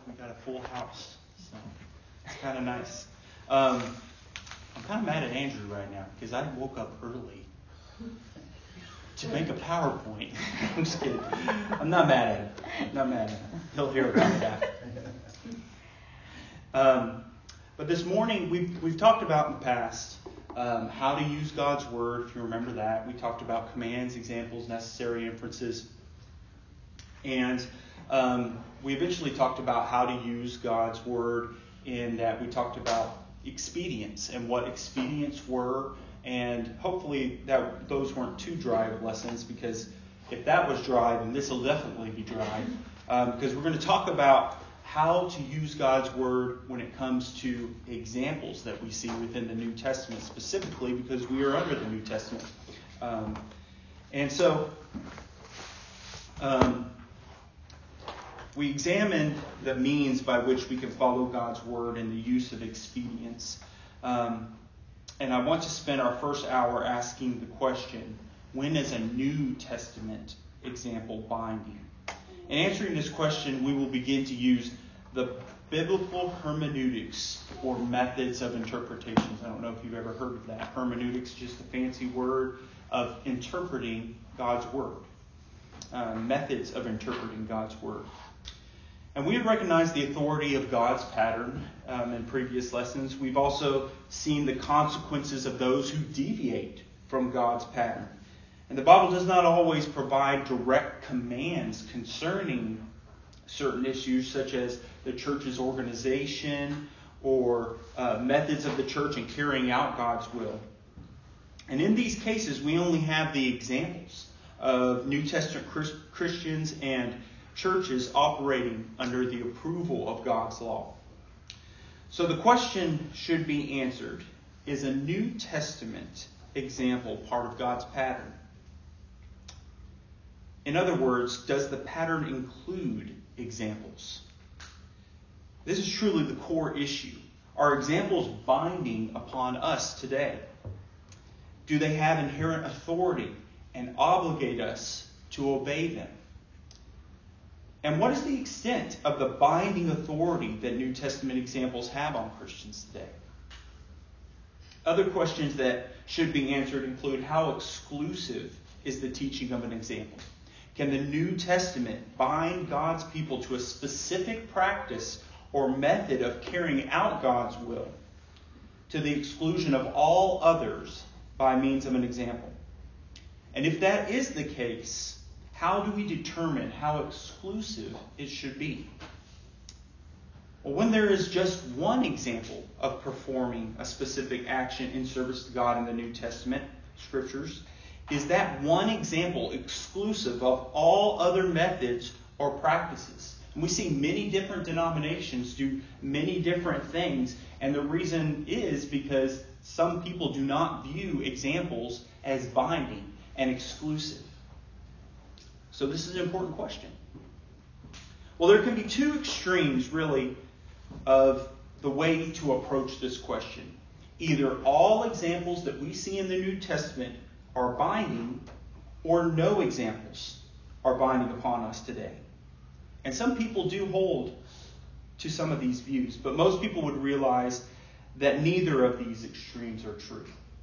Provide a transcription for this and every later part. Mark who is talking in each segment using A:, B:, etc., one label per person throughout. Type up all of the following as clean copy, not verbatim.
A: We got a full house, so it's kind of nice. I'm kind of mad at Andrew right now because I woke up early to make a PowerPoint. I'm just kidding. I'm not mad at him. Not mad at him. He'll hear about it after. But this morning we've talked about in the past how to use God's Word. If you remember that, we talked about commands, examples, necessary inferences, and we eventually talked about how to use God's Word in that we talked about expedience and what expedients were, and hopefully that those weren't too dry of lessons, because if that was dry, then this will definitely be dry, because we're going to talk about how to use God's Word when it comes to examples that we see within the New Testament, specifically because we are under the New Testament. We examined the means by which we can follow God's Word and the use of expedience. And I want to spend our first hour asking the question, when is a New Testament example binding? In answering this question, we will begin to use the biblical hermeneutics, or methods of interpretations. I don't know if you've ever heard of that. Hermeneutics is just a fancy word of interpreting God's Word. Methods of interpreting God's Word. And we have recognized the authority of God's pattern in previous lessons. We've also seen the consequences of those who deviate from God's pattern. And the Bible does not always provide direct commands concerning certain issues, such as the church's organization or methods of the church in carrying out God's will. And in these cases, we only have the examples of New Testament Christians and churches operating under the approval of God's law. So the question should be answered, is a New Testament example part of God's pattern? In other words, does the pattern include examples? This is truly the core issue. Are examples binding upon us today? Do they have inherent authority and obligate us to obey them? And what is the extent of the binding authority that New Testament examples have on Christians today? Other questions that should be answered include, how exclusive is the teaching of an example? Can the New Testament bind God's people to a specific practice or method of carrying out God's will to the exclusion of all others by means of an example? And if that is the case, how do we determine how exclusive it should be? Well, when there is just one example of performing a specific action in service to God in the New Testament scriptures, is that one example exclusive of all other methods or practices? And we see many different denominations do many different things, and the reason is because some people do not view examples as binding and exclusive. So this is an important question. Well, there can be two extremes, really, of the way to approach this question. Either all examples that we see in the New Testament are binding, or no examples are binding upon us today. And some people do hold to some of these views, but most people would realize that neither of these extremes are true.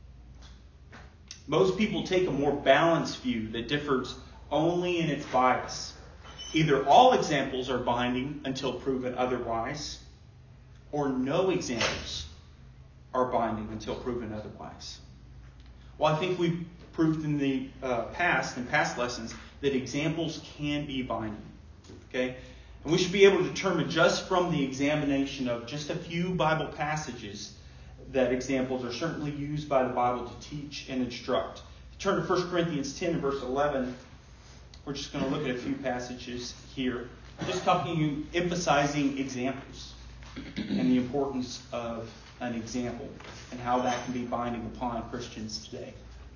A: Most people take a more balanced view that differs only in its bias. Either all examples are binding until proven otherwise, or no examples are binding until proven otherwise. Well, I think we've proved in the past lessons, that examples can be binding. Okay? And we should be able to determine just from the examination of just a few Bible passages that examples are certainly used by the Bible to teach and instruct. Turn to 1 Corinthians 10 and verse 11. We're just going to look at a few passages here. Just emphasizing examples and the importance of an example and how that can be binding upon Christians today.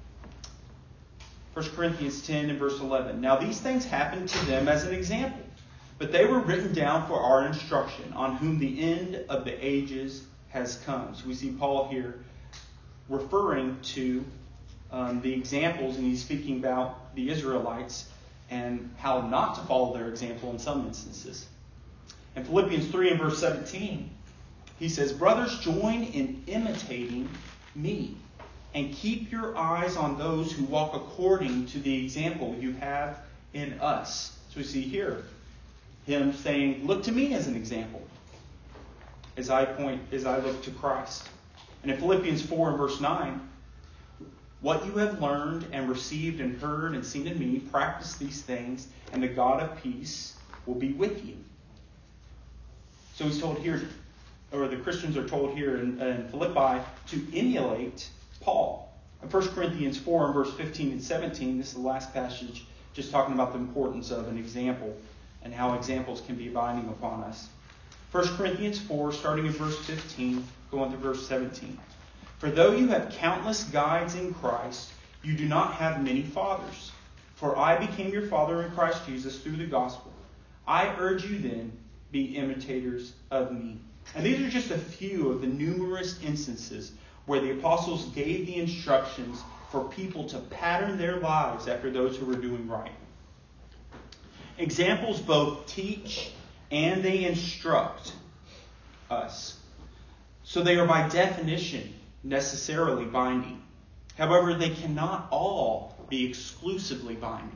A: 1 Corinthians 10 and verse 11. Now these things happened to them as an example, but they were written down for our instruction, on whom the end of the ages has come. So we see Paul here referring to the examples, and he's speaking about the Israelites and how not to follow their example in some instances. In Philippians 3 and verse 17, he says, "Brothers, join in imitating me, and keep your eyes on those who walk according to the example you have in us." So we see here him saying, look to me as an example as I look to Christ. And in Philippians 4 and verse 9, "What you have learned and received and heard and seen in me, practice these things, and the God of peace will be with you." So he's told here, or the Christians are told here in Philippi, to emulate Paul. In 1 Corinthians 4 and verse 15 and 17, this is the last passage just talking about the importance of an example and how examples can be binding upon us. 1 Corinthians 4, starting in verse 15, going to verse 17. "For though you have countless guides in Christ, you do not have many fathers. For I became your father in Christ Jesus through the gospel. I urge you then, be imitators of me." And these are just a few of the numerous instances where the apostles gave the instructions for people to pattern their lives after those who were doing right. Examples both teach and they instruct us. So they are by definition necessarily binding. However, they cannot all be exclusively binding.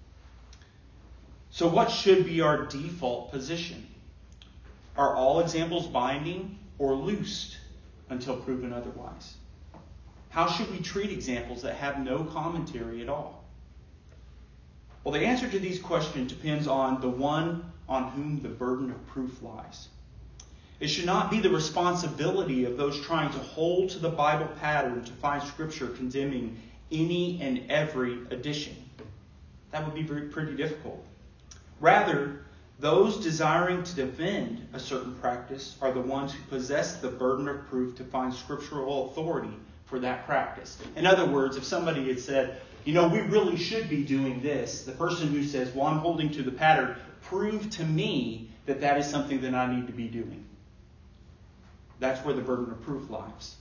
A: So what should be our default position? Are all examples binding or loosed until proven otherwise? How should we treat examples that have no commentary at all? Well, the answer to these questions depends on the one on whom the burden of proof lies. It should not be the responsibility of those trying to hold to the Bible pattern to find Scripture condemning any and every addition. That would be pretty difficult. Rather, those desiring to defend a certain practice are the ones who possess the burden of proof to find scriptural authority for that practice. In other words, if somebody had said, we really should be doing this, the person who says, well, I'm holding to the pattern, prove to me that that is something that I need to be doing. That's where the burden of proof lies.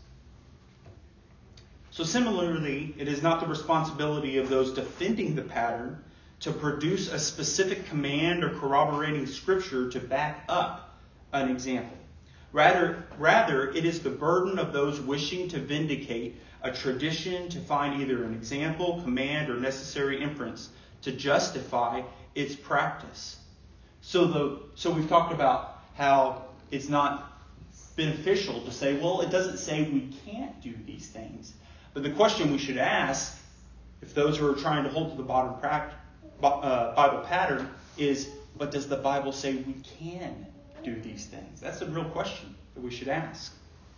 A: So similarly, it is not the responsibility of those defending the pattern to produce a specific command or corroborating scripture to back up an example. Rather, it is the burden of those wishing to vindicate a tradition to find either an example, command, or necessary inference to justify its practice. So we've talked about how it's not beneficial to say, well, it doesn't say we can't do these things. But the question we should ask, if those who are trying to hold to the Bible pattern, is, but does the Bible say we can do these things? That's a real question that we should ask.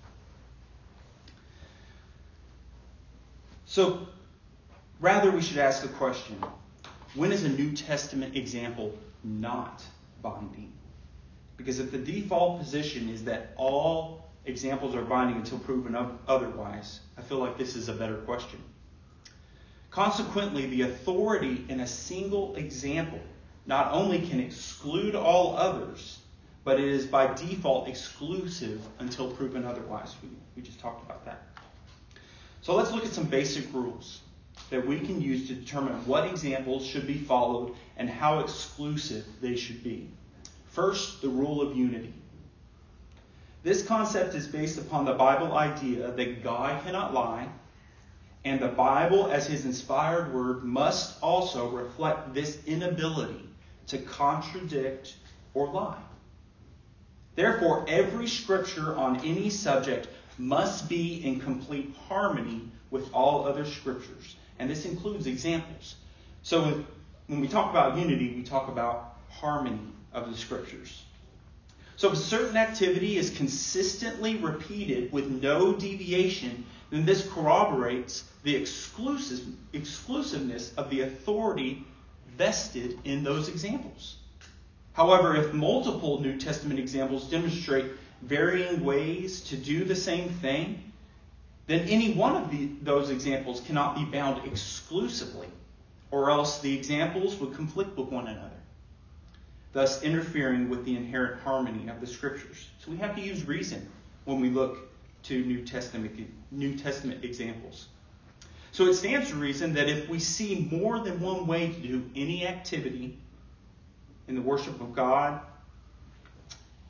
A: So, rather we should ask the question, when is a New Testament example not binding? Because if the default position is that all examples are binding until proven otherwise, I feel like this is a better question. Consequently, the authority in a single example not only can exclude all others, but it is by default exclusive until proven otherwise. We just talked about that. So let's look at some basic rules that we can use to determine what examples should be followed and how exclusive they should be. First, the rule of unity. This concept is based upon the Bible idea that God cannot lie, and the Bible, as His inspired word, must also reflect this inability to contradict or lie. Therefore, every scripture on any subject must be in complete harmony with all other scriptures. And this includes examples. So when we talk about unity, we talk about harmony of the scriptures. So if a certain activity is consistently repeated with no deviation, then this corroborates the exclusiveness of the authority vested in those examples. However, if multiple New Testament examples demonstrate varying ways to do the same thing, then any one of those examples cannot be bound exclusively, or else the examples would conflict with one another, thus interfering with the inherent harmony of the scriptures. So we have to use reason when we look to New Testament examples. So it stands to reason that if we see more than one way to do any activity in the worship of God,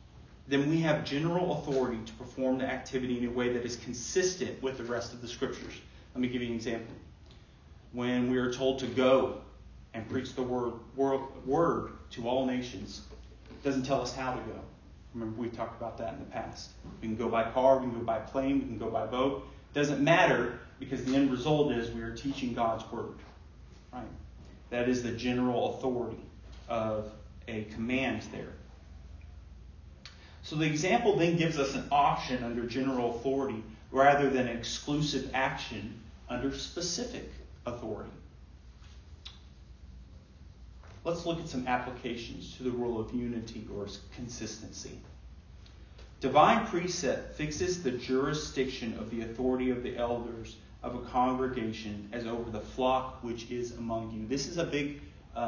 A: then we have general authority to perform the activity in a way that is consistent with the rest of the Scriptures. Let me give you an example. When we are told to go and preach the word to all nations, it doesn't tell us how to go. Remember, we've talked about that in the past. We can go by car, we can go by plane, we can go by boat. It doesn't matter, because the end result is we are teaching God's word. Right? That is the general authority of a command there. So the example then gives us an option under general authority rather than exclusive action under specific authority. Let's look at some applications to the rule of unity or consistency. Divine precept fixes the jurisdiction of the authority of the elders of a congregation as over the flock which is among you. This is a big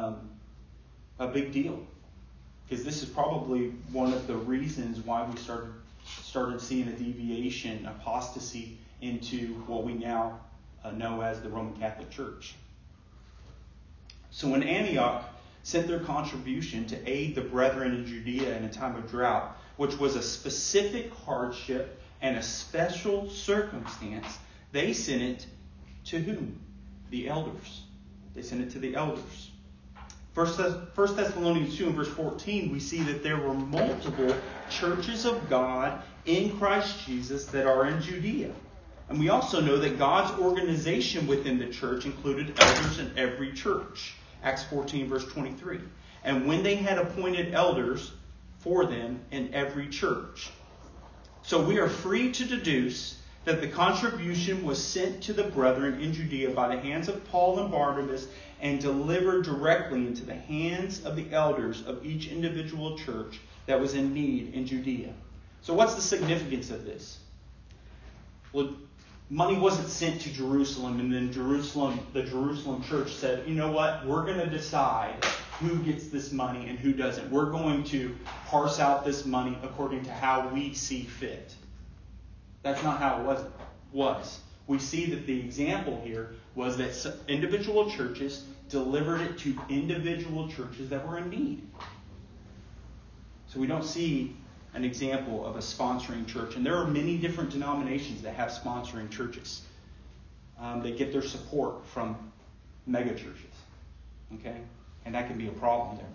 A: deal, because this is probably one of the reasons why we started seeing a deviation, apostasy, into what we now know as the Roman Catholic Church. So when Antioch sent their contribution to aid the brethren in Judea in a time of drought, which was a specific hardship and a special circumstance, they sent it to whom? The elders. They sent it to the elders. 1 Thessalonians 2 and verse 14, we see that there were multiple churches of God in Christ Jesus that are in Judea. And we also know that God's organization within the church included elders in every church. Acts 14 verse 23. And when they had appointed elders for them in every church. So we are free to deduce that the contribution was sent to the brethren in Judea by the hands of Paul and Barnabas and delivered directly into the hands of the elders of each individual church that was in need in Judea. So what's the significance of this? Well, money wasn't sent to Jerusalem, and then the Jerusalem church said, you know what, we're going to decide who gets this money and who doesn't. We're going to parse out this money according to how we see fit. That's not how it was. We see that the example here was that individual churches delivered it to individual churches that were in need. So we don't see an example of a sponsoring church. And there are many different denominations that have sponsoring churches. They get their support from mega churches. Okay? And that can be a problem there.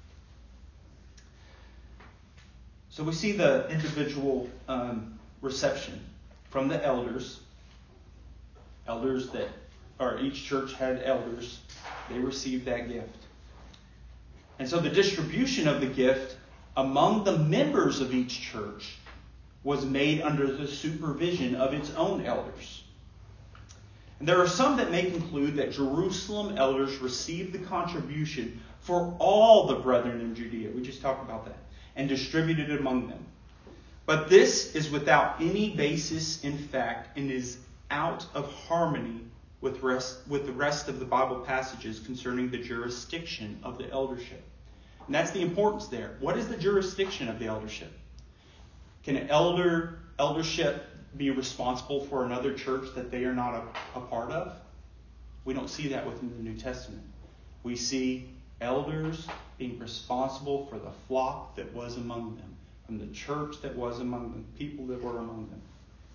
A: So we see the individual reception from the elders. Elders each church had elders. They received that gift. And so the distribution of the gift among the members of each church was made under the supervision of its own elders. And there are some that may conclude that Jerusalem elders received the contribution for all the brethren in Judea. We just talked about that. And distributed it among them. But this is without any basis in fact and is out of harmony with the rest of the Bible passages concerning the jurisdiction of the eldership. And that's the importance there. What is the jurisdiction of the eldership? Can an eldership be responsible for another church that they are not a part of? We don't see that within the New Testament. We see elders being responsible for the flock that was among them, from the church that was among them, people that were among them.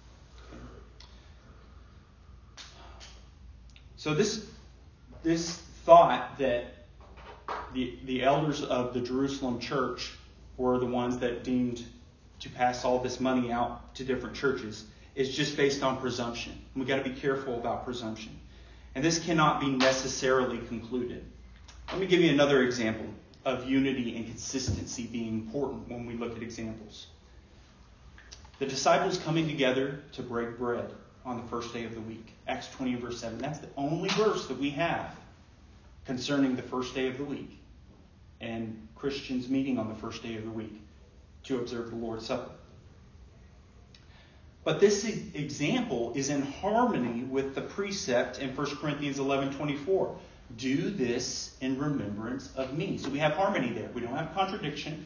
A: So this thought that the elders of the Jerusalem church were the ones that deemed to pass all this money out to different churches is just based on presumption. And we've got to be careful about presumption. And this cannot be necessarily concluded. Let me give you another example of unity and consistency being important when we look at examples. The disciples coming together to break bread on the first day of the week. Acts 20 and verse 7. That's the only verse that we have concerning the first day of the week and Christians meeting on the first day of the week to observe the Lord's Supper. But this example is in harmony with the precept in 1 Corinthians 11:24. Do this in remembrance of me. So we have harmony there. We don't have contradiction.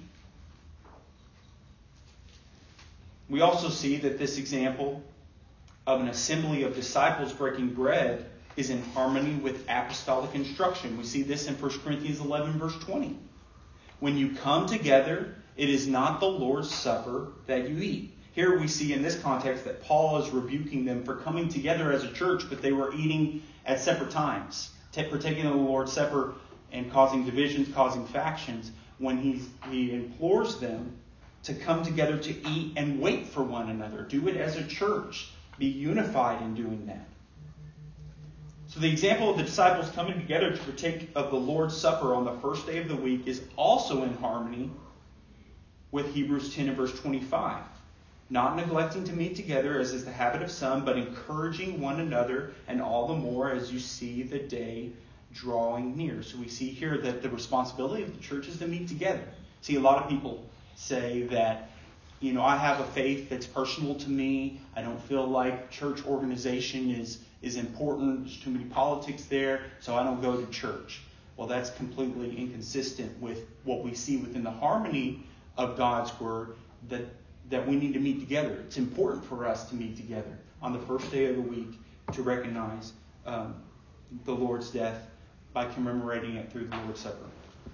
A: We also see that this example of an assembly of disciples breaking bread is in harmony with apostolic instruction. We see this in 1 Corinthians 11 verse 20. When you come together It is not the Lord's Supper that you eat. Here we see in this context that Paul is rebuking them for coming together as a church, but they were eating at separate times, partaking of the Lord's Supper and causing divisions, causing factions, when he implores them to come together to eat and wait for one another. Do it as a church. Be unified in doing that. So the example of the disciples coming together to partake of the Lord's Supper on the first day of the week is also in harmony with Hebrews 10 and verse 25. Not neglecting to meet together, as is the habit of some, but encouraging one another, and all the more as you see the day drawing near. So we see here that the responsibility of the church is to meet together. See, a lot of people say that, I have a faith that's personal to me. I don't feel like church organization is important. There's too many politics there, so I don't go to church. Well, that's completely inconsistent with what we see within the harmony of God's Word, that we need to meet together. It's important for us to meet together on the first day of the week to recognize the Lord's death by commemorating it through the Lord's Supper.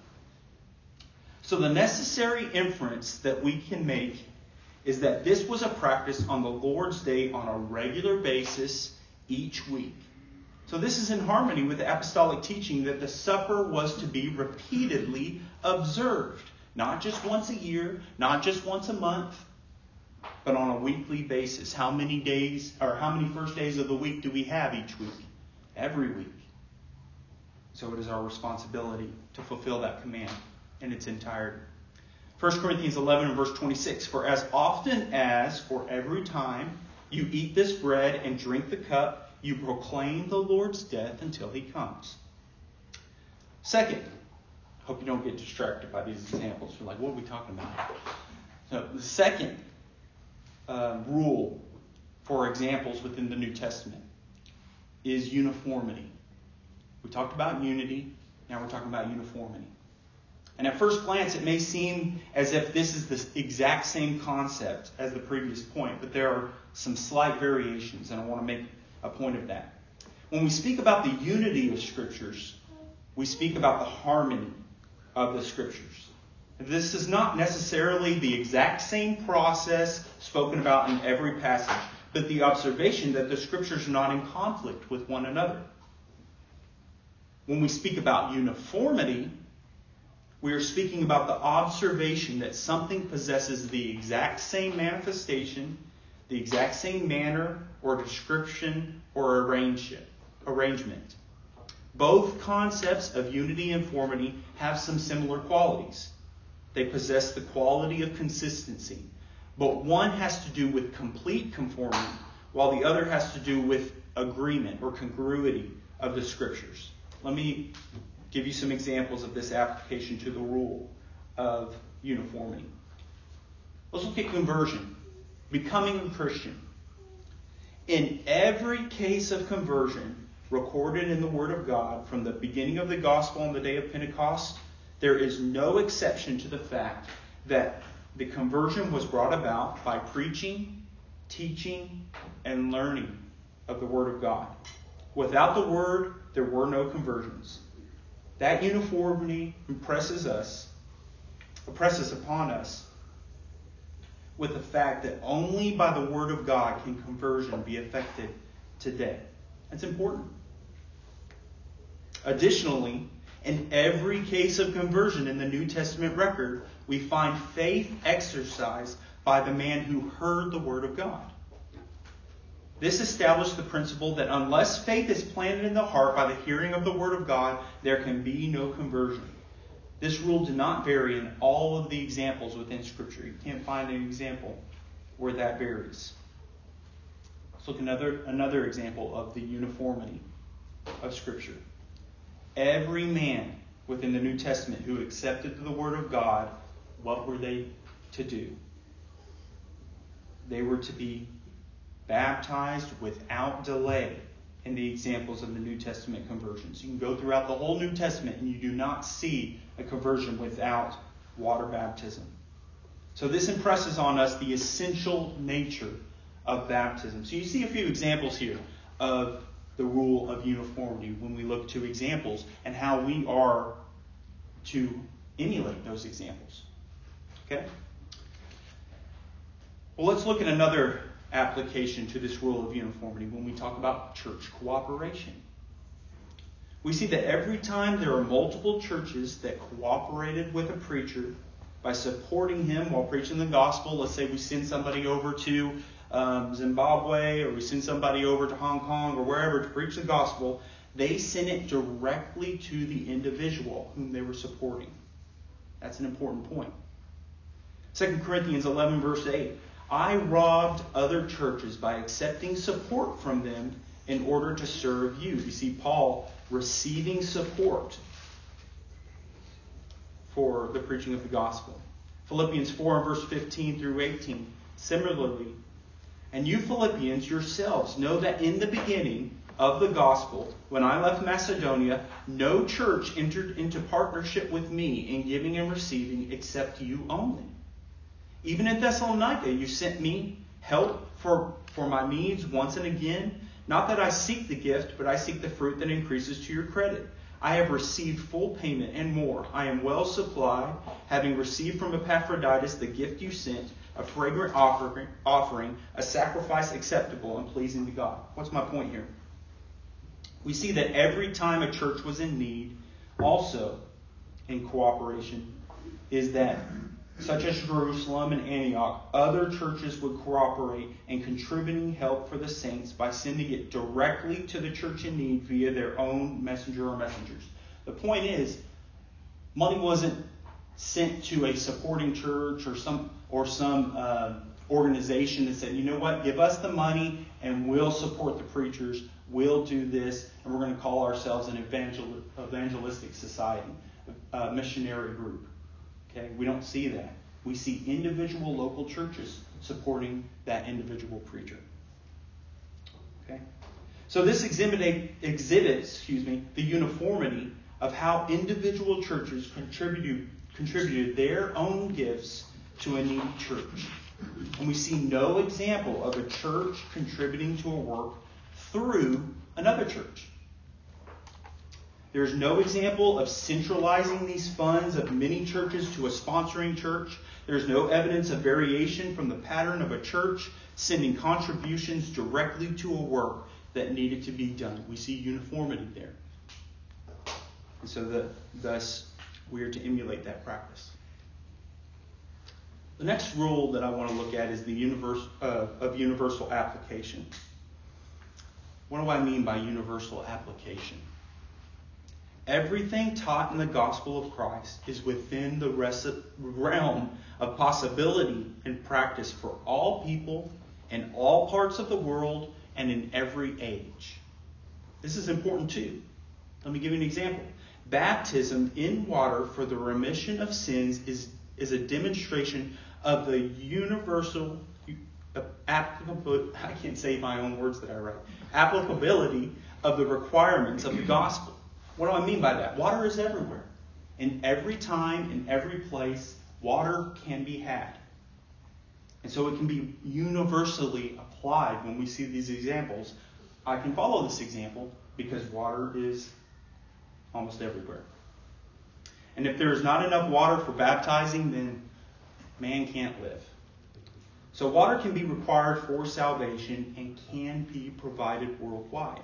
A: So the necessary inference that we can make is that this was a practice on the Lord's Day on a regular basis each week. So this is in harmony with the apostolic teaching that the supper was to be repeatedly observed. Not just once a year, not just once a month, but on a weekly basis. How many days, or how many first days of the week do we have each week? Every week. So it is our responsibility to fulfill that command in its entirety. 1 Corinthians 11 and verse 26. For as often as, for every time, you eat this bread and drink the cup, you proclaim the Lord's death until he comes. Second, hope you don't get distracted by these examples. You're like, what are we talking about? So the second rule for examples within the New Testament is uniformity. We talked about unity. Now we're talking about uniformity. And at first glance, it may seem as if this is the exact same concept as the previous point, but there are some slight variations, and I want to make a point of that. When we speak about the unity of Scriptures, we speak about the harmony of the Scriptures. This is not necessarily the exact same process spoken about in every passage, but the observation that the Scriptures are not in conflict with one another. When we speak about uniformity, we are speaking about the observation that something possesses the exact same manifestation, the exact same manner or description or arrangement. Both concepts of unity and uniformity have some similar qualities. They possess the quality of consistency, but one has to do with complete conformity, while the other has to do with agreement or congruity of the Scriptures. Let me give you some examples of this application to the rule of uniformity. Let's look at conversion, becoming a Christian. In every case of conversion recorded in the Word of God, from the beginning of the gospel on the day of Pentecost, there is no exception to the fact that the conversion was brought about by preaching, teaching, and learning of the Word of God. Without the Word, there were no conversions. That uniformity impresses upon us with the fact that only by the Word of God can conversion be effected today. That's important. Additionally, in every case of conversion in the New Testament record, we find faith exercised by the man who heard the Word of God. This established the principle that unless faith is planted in the heart by the hearing of the Word of God, there can be no conversion. This rule did not vary in all of the examples within Scripture. You can't find an example where that varies. Let's look at another example of the uniformity of Scripture. Every man within the New Testament who accepted the Word of God, what were they to do? They were to be baptized without delay in the examples of the New Testament conversions. You can go throughout the whole New Testament and you do not see a conversion without water baptism. So this impresses on us the essential nature of baptism. So you see a few examples here of the rule of uniformity when we look to examples and how we are to emulate those examples. Okay? Well, let's look at another application to this rule of uniformity when we talk about church cooperation. We see that every time there are multiple churches that cooperated with a preacher by supporting him while preaching the gospel, let's say we send somebody over to Zimbabwe, or we send somebody over to Hong Kong or wherever to preach the gospel, they send it directly to the individual whom they were supporting. That's an important point. 2 Corinthians 11 verse 8. I robbed other churches by accepting support from them in order to serve you. You see Paul receiving support for the preaching of the gospel. Philippians 4 verse 15 through 18. Similarly, and you Philippians yourselves know that in the beginning of the gospel, when I left Macedonia, no church entered into partnership with me in giving and receiving except you only. Even in Thessalonica, you sent me help for my needs once and again. Not that I seek the gift, but I seek the fruit that increases to your credit. I have received full payment and more. I am well supplied, having received from Epaphroditus the gift you sent, a fragrant offering, a sacrifice acceptable and pleasing to God. What's my point here? We see that every time a church was in need, also in cooperation, is that such as Jerusalem and Antioch, other churches would cooperate in contributing help for the saints by sending it directly to the church in need via their own messenger or messengers. The point is, money wasn't sent to a supporting church or some organization that said, you know what, give us the money and we'll support the preachers, we'll do this, and we're going to call ourselves an evangelistic society, a missionary group. Okay, we don't see that. We see individual local churches supporting that individual preacher. Okay, so this exhibits the uniformity of how individual churches contributed their own gifts to a needy church. And we see no example of a church contributing to a work through another church. There's no example of centralizing these funds of many churches to a sponsoring church. There's no evidence of variation from the pattern of a church sending contributions directly to a work that needed to be done. We see uniformity there. And so thus we are to emulate that practice. The next rule that I want to look at is the universal application. What do I mean by universal application? Everything taught in the gospel of Christ is within the realm of possibility and practice for all people in all parts of the world and in every age. This is important too. Let me give you an example. Baptism in water for the remission of sins is a demonstration of the universal I can't say my own words that I write. Applicability of the requirements of the gospel. What do I mean by that? Water is everywhere. In every time, in every place, water can be had. And so it can be universally applied when we see these examples. I can follow this example because water is almost everywhere. And if there is not enough water for baptizing, then man can't live. So water can be required for salvation and can be provided worldwide.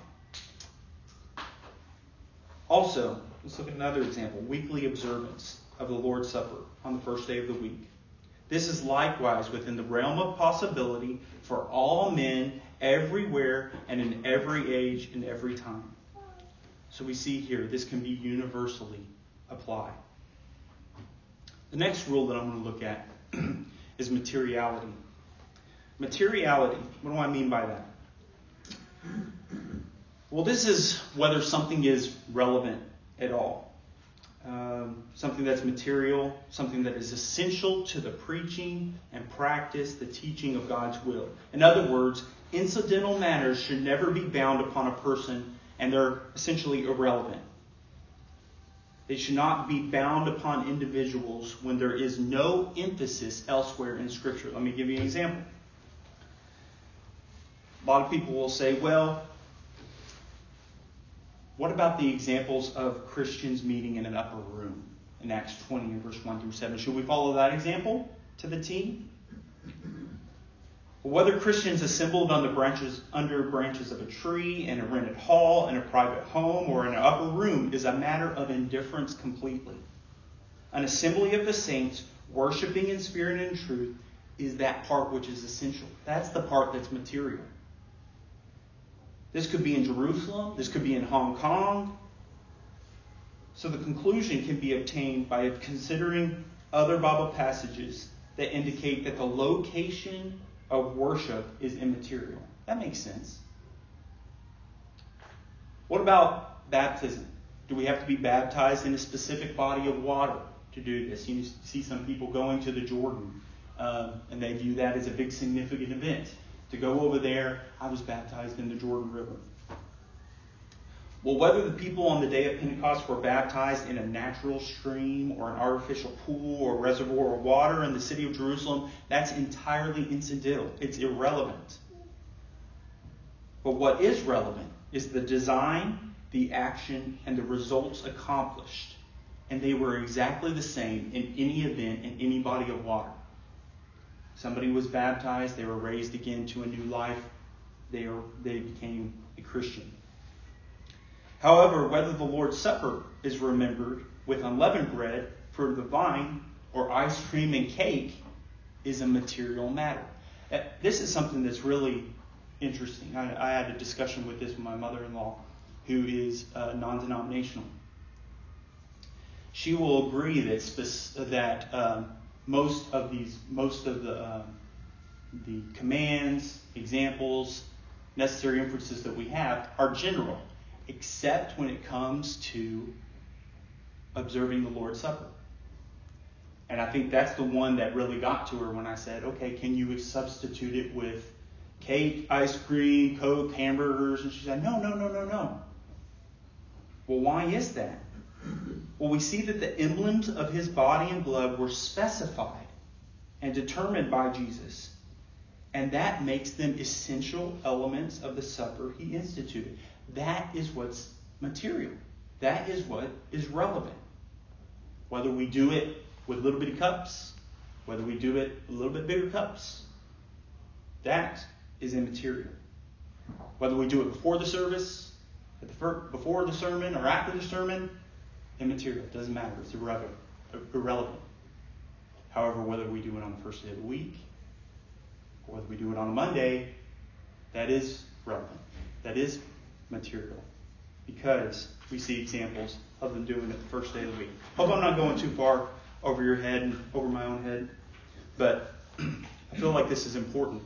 A: Also, let's look at another example. Weekly observance of the Lord's Supper on the first day of the week. This is likewise within the realm of possibility for all men everywhere and in every age and every time. So we see here this can be universally applied. The next rule that I'm going to look at is materiality. Materiality, what do I mean by that? Well, this is whether something is relevant at all. Something that's material, something that is essential to the preaching and practice, the teaching of God's will. In other words, incidental matters should never be bound upon a person, and they're essentially irrelevant. They should not be bound upon individuals when there is no emphasis elsewhere in Scripture. Let me give you an example. A lot of people will say, well, what about the examples of Christians meeting in an upper room? in Acts 20 and verse 1 through 7. Should we follow that example to the T? Whether Christians assembled under branches of a tree, in a rented hall, in a private home, or in an upper room is a matter of indifference completely. An assembly of the saints, worshiping in spirit and in truth, is that part which is essential. That's the part that's material. This could be in Jerusalem. This could be in Hong Kong. So the conclusion can be obtained by considering other Bible passages that indicate that the location of worship is immaterial. That makes sense. What about baptism? Do we have to be baptized in a specific body of water to do this? You see some people going to the Jordan, and they view that as a big significant event. To go over there, I was baptized in the Jordan River. Well, whether the people on the day of Pentecost were baptized in a natural stream or an artificial pool or reservoir of water in the city of Jerusalem, that's entirely incidental. It's irrelevant. But what is relevant is the design, the action, and the results accomplished. And they were exactly the same in any event, in any body of water. Somebody was baptized, they were raised again to a new life, they became a Christian. However, whether the Lord's Supper is remembered with unleavened bread, fruit of the vine, or ice cream and cake is a material matter. This is something that's really interesting. I had a discussion with this with my mother-in-law, who is non-denominational. She will agree that most of the commands, examples, necessary inferences that we have are general, except when it comes to observing the Lord's Supper. And I think that's the one that really got to her when I said, okay, can you substitute it with cake, ice cream, Coke, hamburgers? And she said, no. Well, why is that? Well, we see that the emblems of his body and blood were specified and determined by Jesus. And that makes them essential elements of the supper he instituted. That is what's material. That is what is relevant. Whether we do it with little bitty cups, whether we do it a little bit bigger cups, that is immaterial. Whether we do it before the service, before the sermon, or after the sermon, immaterial. It doesn't matter. It's irrelevant. However, whether we do it on the first day of the week, or whether we do it on a Monday, that is relevant. That is material. Because we see examples of them doing it the first day of the week. Hope I'm not going too far over your head and over my own head. But I feel like this is important.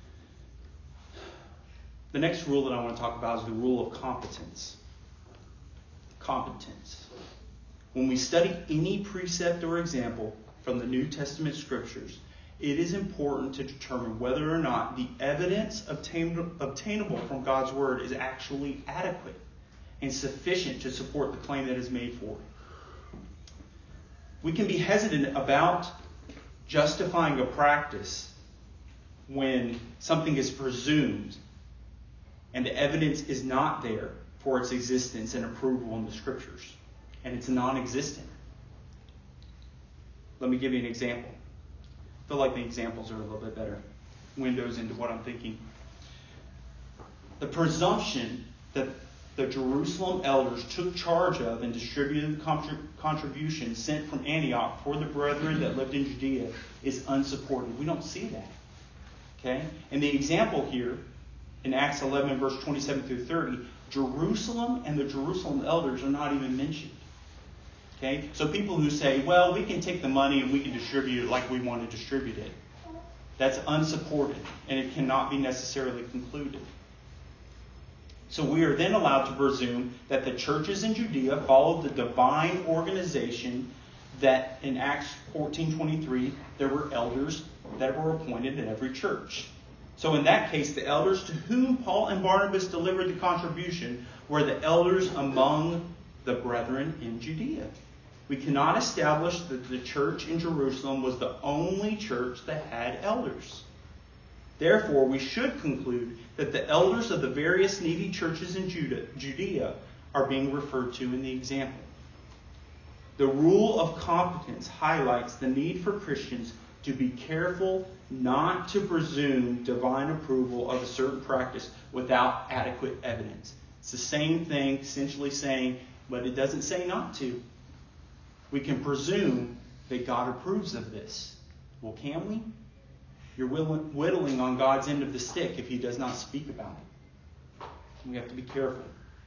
A: The next rule that I want to talk about is the rule of competence. Competence. When we study any precept or example from the New Testament scriptures, it is important to determine whether or not the evidence obtainable from God's word is actually adequate and sufficient to support the claim that is made for it. We can be hesitant about justifying a practice when something is presumed and the evidence is not there for its existence and approval in the scriptures, and it's non-existent. Let me give you an example. I feel like the examples are a little bit better windows into what I'm thinking. The presumption that the Jerusalem elders took charge of and distributed the contributions sent from Antioch for the brethren that lived in Judea is unsupported. We don't see that. Okay? And the example here in Acts 11, verse 27 through 30, Jerusalem and the Jerusalem elders are not even mentioned. Okay? So people who say, well, we can take the money and we can distribute it like we want to distribute it, that's unsupported, and it cannot be necessarily concluded. So we are then allowed to presume that the churches in Judea followed the divine organization that in Acts 14:23 there were elders that were appointed in every church. So in that case, the elders to whom Paul and Barnabas delivered the contribution were the elders among the brethren in Judea. We cannot establish that the church in Jerusalem was the only church that had elders. Therefore, we should conclude that the elders of the various needy churches in Judea are being referred to in the example. The rule of competence highlights the need for Christians to be careful not to presume divine approval of a certain practice without adequate evidence. It's the same thing, essentially saying, but it doesn't say not to. We can presume that God approves of this. Well, can we? You're whittling on God's end of the stick if He does not speak about it. We have to be careful.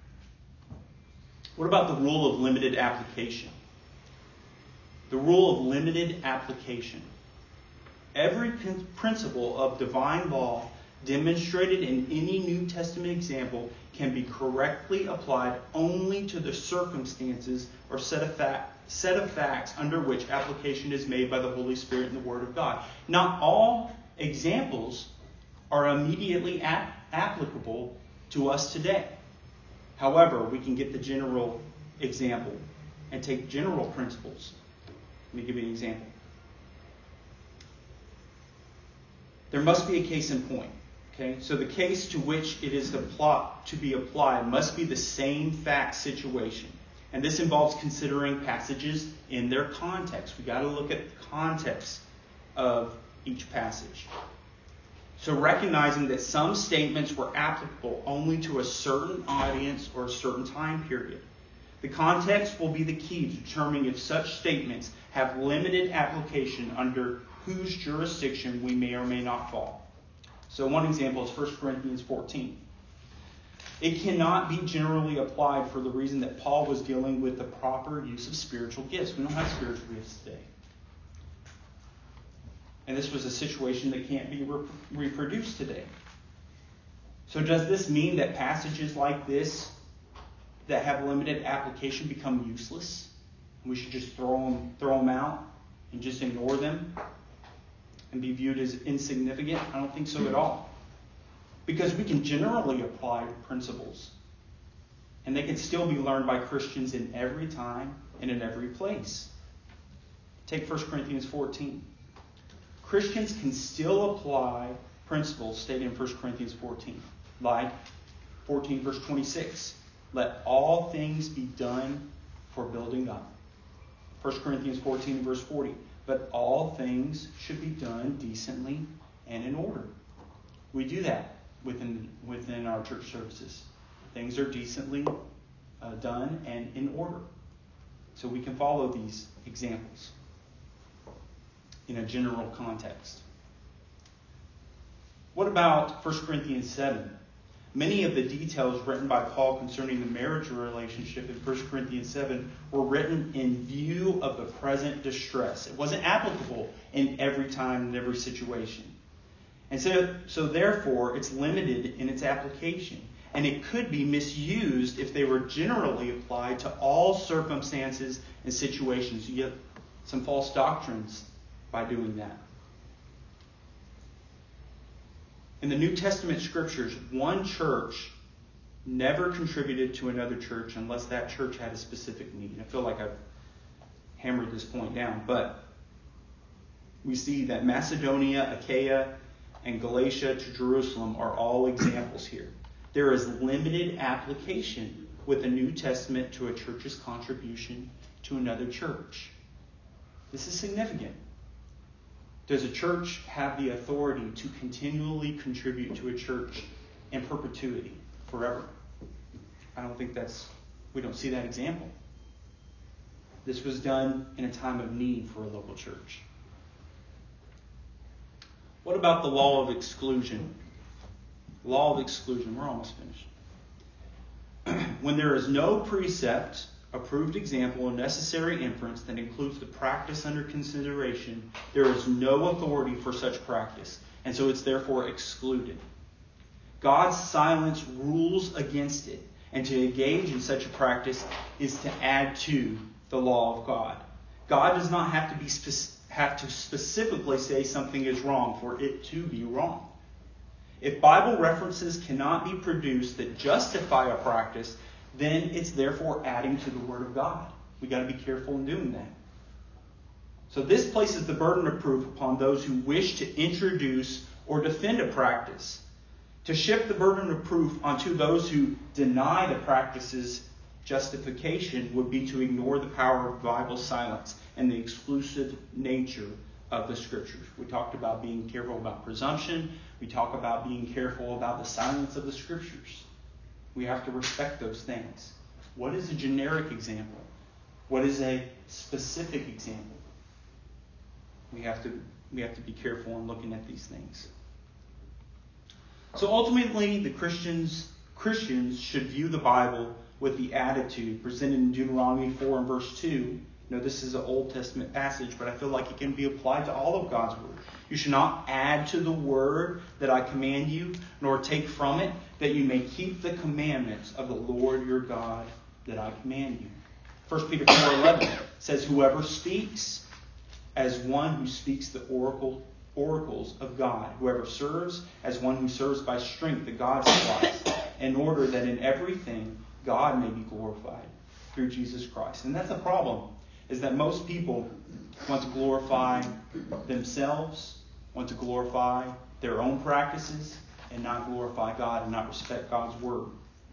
A: What about the rule of limited application? The rule of limited application. Every principle of divine law demonstrated in any New Testament example can be correctly applied only to the circumstances or set of facts under which application is made by the Holy Spirit and the Word of God. Not all examples are immediately applicable to us today. However, we can get the general example and take general principles. Let me give you an example. There must be a case in point. Okay? So the case to which it is to be applied must be the same fact situation. And this involves considering passages in their context. We've got to look at the context of each passage. So recognizing that some statements were applicable only to a certain audience or a certain time period. The context will be the key to determining if such statements have limited application under whose jurisdiction we may or may not fall. So one example is 1 Corinthians 14. It cannot be generally applied for the reason that Paul was dealing with the proper use of spiritual gifts. We don't have spiritual gifts today. And this was a situation that can't be reproduced today. So does this mean that passages like this that have limited application become useless? We should just throw them out and just ignore them and be viewed as insignificant? I don't think so at all. Because we can generally apply principles, and they can still be learned by Christians in every time and in every place. Take 1 Corinthians 14. Christians can still apply principles stated in 1 Corinthians 14. Like 14 verse 26. Let all things be done for building up. 1 Corinthians 14 verse 40. But all things should be done decently and in order. We do that within our church services. Things are decently done and in order. So we can follow these examples in a general context. What about 1 Corinthians 7? Many of the details written by Paul concerning the marriage relationship in 1 Corinthians 7 were written in view of the present distress. It wasn't applicable in every time and every situation. And so therefore, it's limited in its application. And it could be misused if they were generally applied to all circumstances and situations. You get some false doctrines by doing that. In the New Testament scriptures, one church never contributed to another church unless that church had a specific need. I feel like I've hammered this point down, but we see that Macedonia, Achaia, and Galatia to Jerusalem are all examples here. There is limited application with the New Testament to a church's contribution to another church. This is significant. Does a church have the authority to continually contribute to a church in perpetuity, forever? I don't think we don't see that example. This was done in a time of need for a local church. What about the law of exclusion? Law of exclusion. We're almost finished. When there is no precept, approved example, or necessary inference that includes the practice under consideration, there is no authority for such practice, and so it's therefore excluded. God's silence rules against it, and to engage in such a practice is to add to the law of God. God does not have to specifically say something is wrong for it to be wrong. If Bible references cannot be produced that justify a practice, then it's therefore adding to the Word of God. We've got to be careful in doing that. So this places the burden of proof upon those who wish to introduce or defend a practice. To shift the burden of proof onto those who deny the practice's justification would be to ignore the power of Bible silence and the exclusive nature of the Scriptures. We talked about being careful about presumption. We talk about being careful about the silence of the Scriptures. We have to respect those things. What is a generic example? What is a specific example? We have to be careful in looking at these things. So ultimately, the Christians should view the Bible with the attitude presented in Deuteronomy 4 and verse 2. This is an Old Testament passage, but I feel like it can be applied to all of God's Word. You should not add to the Word that I command you, nor take from it, that you may keep the commandments of the Lord your God that I command you. 1 Peter 4:11 says, whoever speaks as one who speaks the oracles of God, whoever serves as one who serves by strength that God supplies, in order that in everything God may be glorified through Jesus Christ. And that's a problem, is that most people want to glorify themselves, want to glorify their own practices, and not glorify God and not respect God's Word.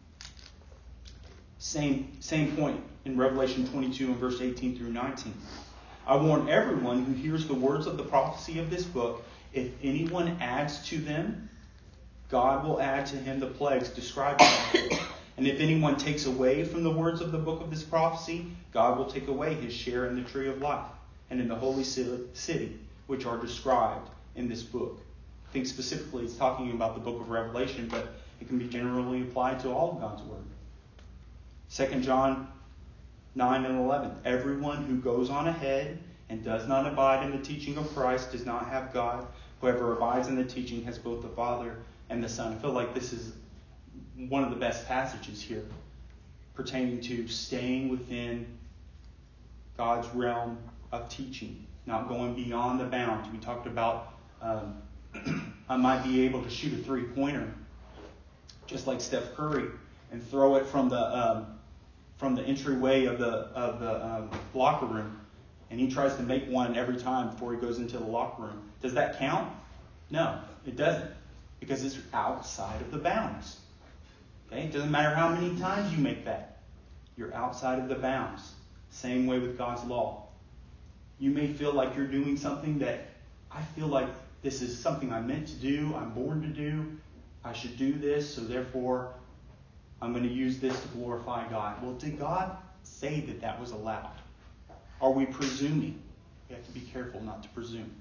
A: Same point in Revelation 22 and verse 18 through 19. I warn everyone who hears the words of the prophecy of this book, if anyone adds to them, God will add to him the plagues described in it. And if anyone takes away from the words of the book of this prophecy, God will take away his share in the tree of life and in the holy city, which are described in this book. I think specifically it's talking about the book of Revelation, but it can be generally applied to all of God's Word. 2 John 9 and 11. Everyone who goes on ahead and does not abide in the teaching of Christ does not have God. Whoever abides in the teaching has both the Father and the Son. I feel like this is one of the best passages here pertaining to staying within God's realm of teaching, not going beyond the bounds. We talked about I might be able to shoot a three-pointer just like Steph Curry and throw it from the entryway of the locker room, and he tries to make one every time before he goes into the locker room. Does that count? No, it doesn't, because it's outside of the bounds. Okay? It doesn't matter how many times you make that. You're outside of the bounds. Same way with God's law. You may feel like you're doing something that I feel like this is something I'm meant to do, I'm born to do, I should do this, so therefore I'm going to use this to glorify God. Well, did God say that that was allowed? Are we presuming? We have to be careful not to presume.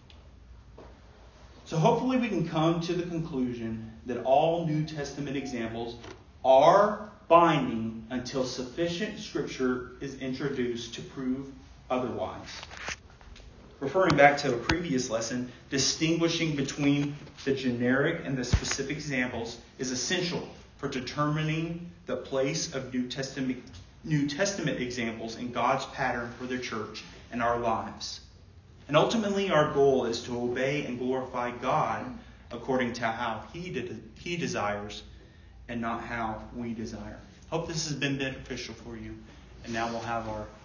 A: So hopefully we can come to the conclusion that all New Testament examples are binding until sufficient Scripture is introduced to prove otherwise. Referring back to a previous lesson, distinguishing between the generic and the specific examples is essential for determining the place of New Testament examples in God's pattern for the church and our lives. And ultimately, our goal is to obey and glorify God according to how He desires and not how we desire. Hope this has been beneficial for you. And now we'll have our